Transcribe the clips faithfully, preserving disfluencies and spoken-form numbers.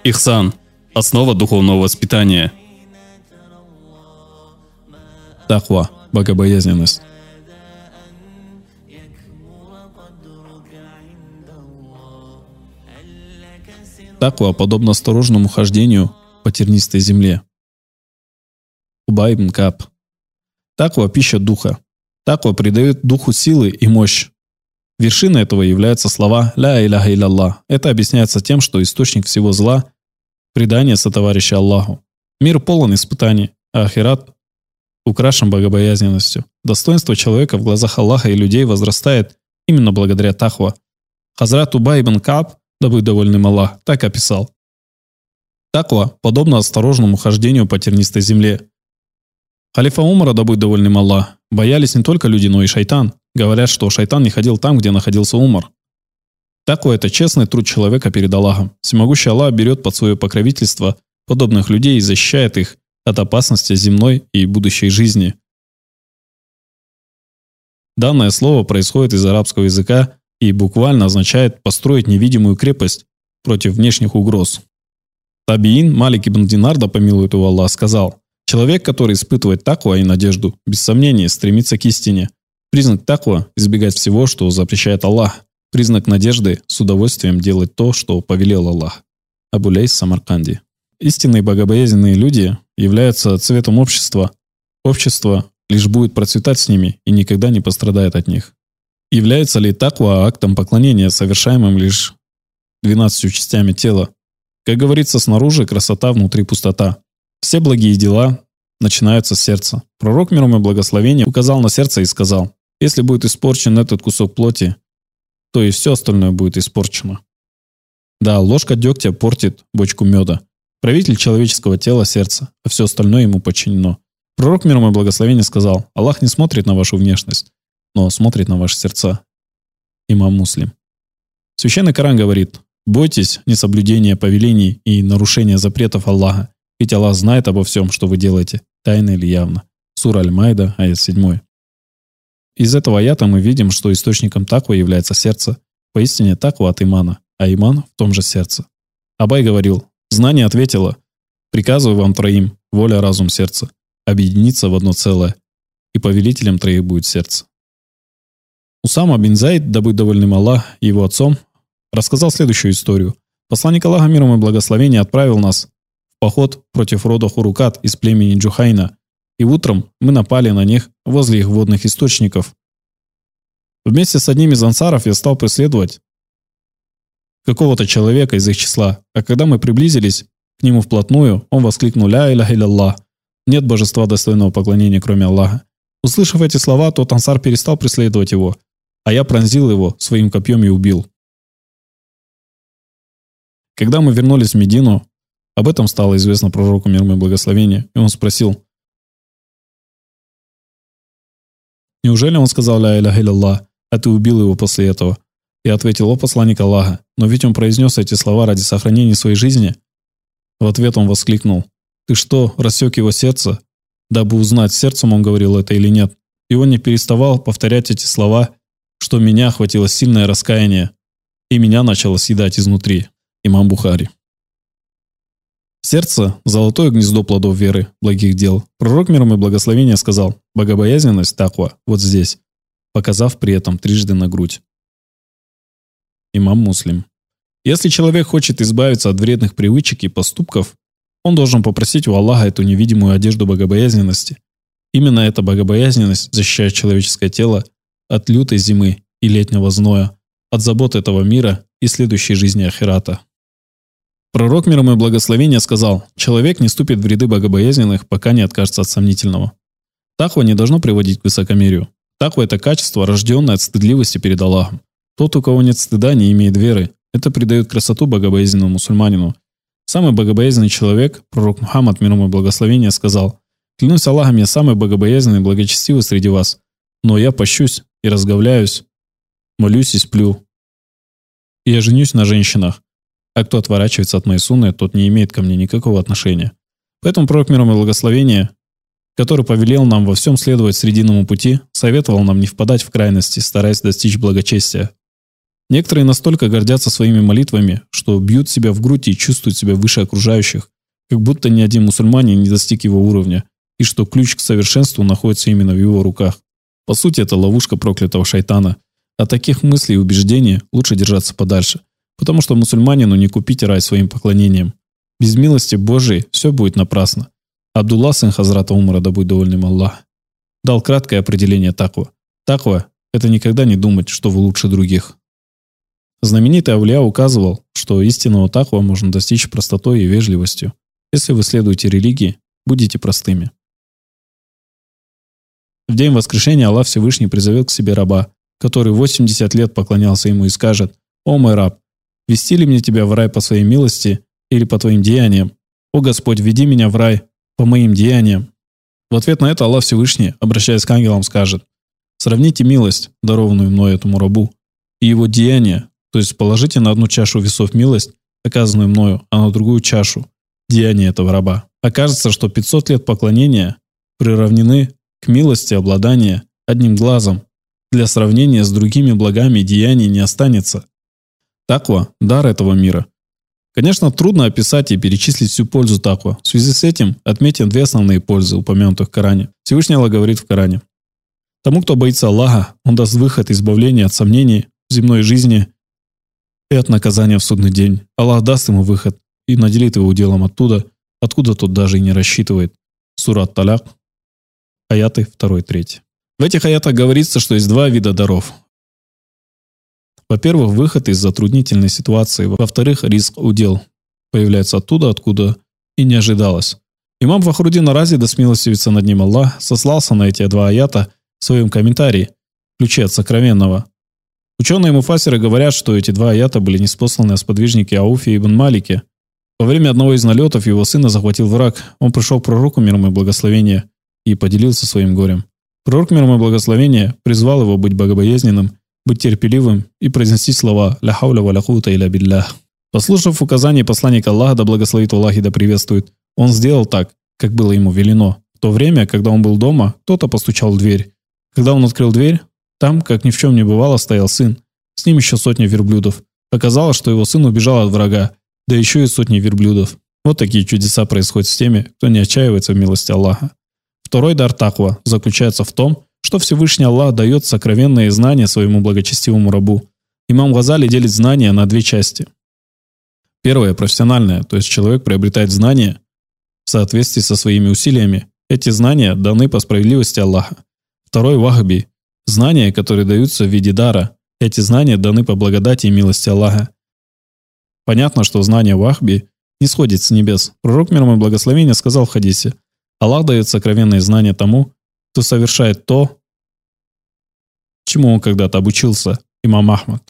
Ихсан – основа духовного воспитания. Таква – богобоязненность. Таква подобно осторожному хождению по тернистой земле. Убай ибн Кааб. Таква – пища духа. Таква придает духу силы и мощь. Вершиной этого являются слова «Ля иляха илля-Аллах». Это объясняется тем, что источник всего зла – предание сотоварища Аллаху. Мир полон испытаний, а ахират украшен богобоязненностью. Достоинство человека в глазах Аллаха и людей возрастает именно благодаря таква. Хазрат Убай ибн Кааб, да будет довольным Аллах, так описал. Таква подобно осторожному хождению по тернистой земле. Халифа Умара, да будет довольным Аллах, боялись не только люди, но и шайтан. Говорят, что шайтан не ходил там, где находился Умар. Таква – это честный труд человека перед Аллахом. Всемогущий Аллах берет под свое покровительство подобных людей и защищает их от опасности земной и будущей жизни. Данное слово происходит из арабского языка и буквально означает построить невидимую крепость против внешних угроз. Табиин Малик ибн Динар, да помилует его Аллах, сказал: «Человек, который испытывает таква и надежду, без сомнения стремится к истине. Признак таква – избегать всего, что запрещает Аллах. Признак надежды – с удовольствием делать то, что повелел Аллах». Абу Лейс Самарканди. Истинные богобоязненные люди являются цветом общества. Общество лишь будет процветать с ними и никогда не пострадает от них. Является ли таква актом поклонения, совершаемым лишь двенадцатью частями тела? Как говорится, снаружи красота, внутри пустота. Все благие дела начинаются с сердца. Пророк, мир ему и благословение, указал на сердце и сказал: если будет испорчен этот кусок плоти, то и все остальное будет испорчено. Да, ложка дегтя портит бочку меда. Правитель человеческого тела – сердце, а все остальное ему подчинено. Пророк, мир ему и благословение, сказал: Аллах не смотрит на вашу внешность, но смотрит на ваши сердца. Имам Муслим. Священный Коран говорит: бойтесь несоблюдения повелений и нарушения запретов Аллаха, ведь Аллах знает обо всем, что вы делаете, тайно или явно. Сура Аль-Майда, аят семь. Из этого аята мы видим, что источником таквы является сердце. Поистине таква от имана, а иман в том же сердце. Абай говорил: знание ответило: приказываю вам троим, воля, разум, сердце, объединиться в одно целое, и повелителем троих будет сердце. Усама бин Зайд, да будет довольным Аллах, его отцом, рассказал следующую историю. Посланник Аллаха, мир ему и благословение, отправил нас в поход против рода Хурукат из племени Джухайна, и утром мы напали на них возле их водных источников. Вместе с одним из ансаров я стал преследовать какого-то человека из их числа, а когда мы приблизились к нему вплотную, он воскликнул: «Ля иляха илля-Аллах, нет божества достойного поклонения, кроме Аллаха». Услышав эти слова, тот ансар перестал преследовать его, а я пронзил его своим копьем и убил. Когда мы вернулись в Медину, об этом стало известно пророку, мир ему и благословение, и он спросил: неужели он сказал «Ля иляха илля-Аллах», а ты убил его после этого? Я ответил: о посланник Аллаха, но ведь он произнес эти слова ради сохранения своей жизни. В ответ он воскликнул: ты что, рассек его сердце, дабы узнать, сердцем он говорил это или нет? И он не переставал повторять эти слова, что меня охватило сильное раскаяние, и меня начало съедать изнутри. Имам Бухари. Сердце – золотое гнездо плодов веры, благих дел. Пророк, мир ему и благословение, сказал: богобоязненность, таква, вот здесь, показав при этом трижды на грудь. Имам Муслим. Если человек хочет избавиться от вредных привычек и поступков, он должен попросить у Аллаха эту невидимую одежду богобоязненности. Именно эта богобоязненность защищает человеческое тело от лютой зимы и летнего зноя, от забот этого мира и следующей жизни ахирата. Пророк, мир ему и благословение, сказал: человек не ступит в ряды богобоязненных, пока не откажется от сомнительного. Таква не должно приводить к высокомерию. Таква – это качество, рожденное от стыдливости перед Аллахом. Тот, у кого нет стыда, не имеет веры. Это придает красоту богобоязненному мусульманину. Самый богобоязненный человек, пророк Мухаммад, мир ему и благословение, сказал: клянусь Аллахом, я самый богобоязненный и благочестивый среди вас, но я пощусь и разговляюсь, молюсь и сплю. И я женюсь на женщинах, а кто отворачивается от моей сунны, тот не имеет ко мне никакого отношения. Поэтому пророк, мир ему и благословение, который повелел нам во всем следовать срединному пути, советовал нам не впадать в крайности, стараясь достичь благочестия. Некоторые настолько гордятся своими молитвами, что бьют себя в грудь и чувствуют себя выше окружающих, как будто ни один мусульманин не достиг его уровня, и что ключ к совершенству находится именно в его руках. По сути, это ловушка проклятого шайтана. От таких мыслей и убеждений лучше держаться подальше, потому что мусульманину не купить рай своим поклонением. Без милости Божией все будет напрасно. Абдулла, сын Хазрата Умара, да будет доволен им Аллах, дал краткое определение таква. Таква – это никогда не думать, что вы лучше других. Знаменитый Аулия указывал, что истинного таква можно достичь простотой и вежливостью. Если вы следуете религии, будете простыми. В день воскрешения Аллах Всевышний призовет к себе раба, который восемьдесят лет поклонялся ему, и скажет: «О мой раб, вести ли мне тебя в рай по своей милости или по твоим деяниям? О Господь, веди меня в рай по моим деяниям». В ответ на это Аллах Всевышний, обращаясь к ангелам, скажет: «Сравните милость, дарованную мной этому рабу, и его деяния, то есть положите на одну чашу весов милость, оказанную мною, а на другую чашу деяния этого раба. Окажется, что пятьсот лет поклонения приравнены к милости обладания одним глазом. Для сравнения с другими благами деяний не останется». Таква – дар этого мира. Конечно, трудно описать и перечислить всю пользу таква. В связи с этим отметим две основные пользы, упомянутых в Коране. Всевышний Аллах говорит в Коране: «Тому, кто боится Аллаха, Он даст выход и избавление от сомнений в земной жизни и от наказания в судный день. Аллах даст ему выход и наделит его уделом оттуда, откуда тот даже и не рассчитывает». Сура Ат-Таляк, аяты два-три. В этих аятах говорится, что есть два вида даров. Во-первых, выход из затруднительной ситуации. Во-вторых, ризк, удел, появляется оттуда, откуда и не ожидалось. Имам Фахруддин Арази, да смилостивится над ним Аллах, сослался на эти два аята в своем комментарии «Ключи от сокровенного». Ученые муфассиры говорят, что эти два аята были ниспосланы о сподвижнике Ауфе ибн Малике. Во время одного из налетов его сына захватил враг. Он пришел к пророку, мир ему и благословение, и поделился своим горем. Пророк, мир ему и благословение, призвал его быть богобоязненным, быть терпеливым и произнести слова «Ля хауля ва ля куввата илля биллях». Послушав указания посланника Аллаха, да благословит Аллах и да приветствует, он сделал так, как было ему велено. В то время, когда он был дома, кто-то постучал в дверь. Когда он открыл дверь, там, как ни в чем не бывало, стоял сын. С ним еще сотня верблюдов. Оказалось, что его сын убежал от врага, да еще и сотни верблюдов. Вот такие чудеса происходят с теми, кто не отчаивается в милости Аллаха. Второй дар таква заключается в том, что Всевышний Аллах дает сокровенные знания своему благочестивому рабу. Имам Газали делит знания на две части. Первое – профессиональное, то есть человек приобретает знания в соответствии со своими усилиями. Эти знания даны по справедливости Аллаха. Второй – вахби – знания, которые даются в виде дара. Эти знания даны по благодати и милости Аллаха. Понятно, что знание вахби не сходит с небес. Пророк, мир ему и благословение, сказал в хадисе: «Аллах дает сокровенные знания тому, кто совершает то, чему он когда-то обучился». Имам Ахмад.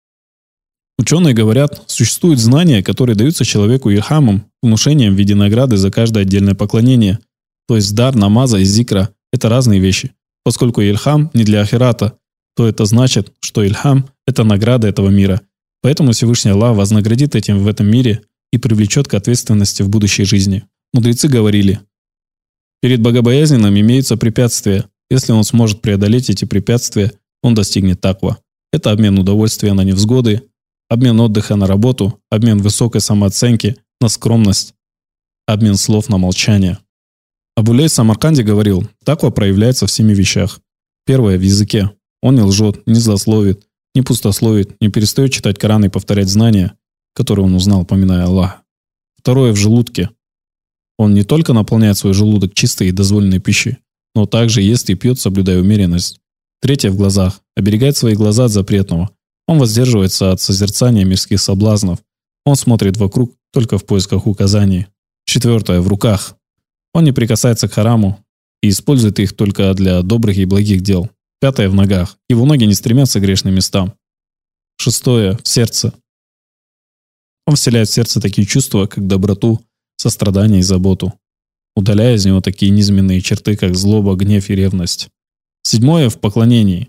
Ученые говорят, существуют знания, которые даются человеку ильхамом, внушением в виде награды за каждое отдельное поклонение. То есть дар намаза и зикра – это разные вещи. Поскольку ильхам не для ахирата, то это значит, что ильхам – это награда этого мира. Поэтому Всевышний Аллах вознаградит этим в этом мире и привлечет к ответственности в будущей жизни. Мудрецы говорили: перед богобоязненным имеются препятствия. Если он сможет преодолеть эти препятствия, он достигнет таква. Это обмен удовольствия на невзгоды, обмен отдыха на работу, обмен высокой самооценки на скромность, обмен слов на молчание. Абу-Лейс Самарканди говорил: таква проявляется в семи вещах. Первое – в языке. Он не лжет, не злословит, не пустословит, не перестает читать Коран и повторять знания, которые он узнал, поминая Аллаха. Второе – в желудке. Он не только наполняет свой желудок чистой и дозволенной пищей, но также ест и пьет, соблюдая умеренность. Третье – в глазах. Оберегает свои глаза от запретного. Он воздерживается от созерцания мирских соблазнов. Он смотрит вокруг только в поисках указаний. Четвертое – в руках. Он не прикасается к хараму и использует их только для добрых и благих дел. Пятое – в ногах. Его ноги не стремятся к грешным местам. Шестое – в сердце. Он вселяет в сердце такие чувства, как доброту, сострадание и заботу, удаляя из него такие низменные черты, как злоба, гнев и ревность. Седьмое – в поклонении.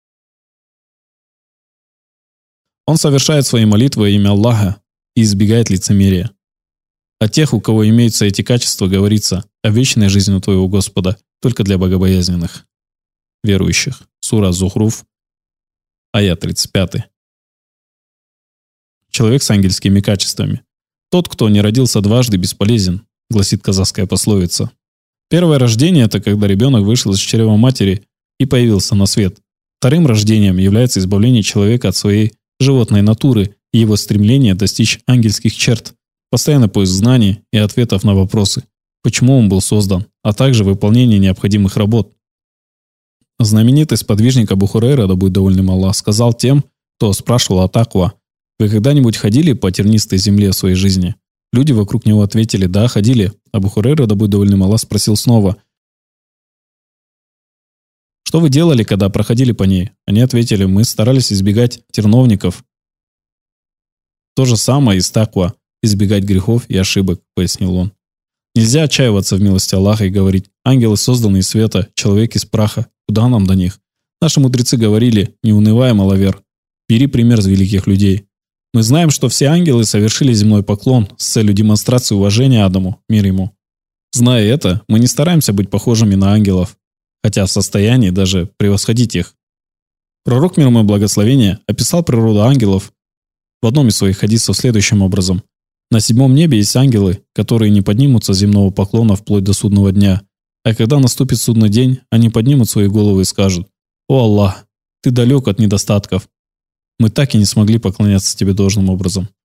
Он совершает свои молитвы во имя Аллаха и избегает лицемерия. О тех, у кого имеются эти качества, говорится: о вечной жизни у твоего Господа только для богобоязненных, верующих. Сура Зухруф, аят тридцать пять. человек с ангельскими качествами. «Тот, кто не родился дважды, бесполезен», гласит казахская пословица. Первое рождение – это когда ребенок вышел из чрева матери и появился на свет. Вторым рождением является избавление человека от своей животной натуры и его стремление достичь ангельских черт, постоянный поиск знаний и ответов на вопросы, почему он был создан, а также выполнение необходимых работ. Знаменитый сподвижник Абу Хурайра, да будет доволен им Аллах, сказал тем, кто спрашивал о таква: «Вы когда-нибудь ходили по тернистой земле в своей жизни?» Люди вокруг него ответили: «Да, ходили». Абу Хурайра, да будет доволен им Аллах, спросил снова: «Что вы делали, когда проходили по ней?» Они ответили: «Мы старались избегать терновников». То же самое и с таква – избегать грехов и ошибок, пояснил он. Нельзя отчаиваться в милости Аллаха и говорить: ангелы созданы из света, человек из праха, куда нам до них? Наши мудрецы говорили: не унывай, маловер, бери пример с великих людей. Мы знаем, что все ангелы совершили земной поклон с целью демонстрации уважения Адаму, мир ему. Зная это, мы не стараемся быть похожими на ангелов, хотя в состоянии даже превосходить их. Пророк, мир ему и благословение, описал природу ангелов в одном из своих хадисов следующим образом: «На седьмом небе есть ангелы, которые не поднимутся с земного поклона вплоть до судного дня, а когда наступит судный день, они поднимут свои головы и скажут: «О Аллах, Ты далек от недостатков. Мы так и не смогли поклоняться Тебе должным образом».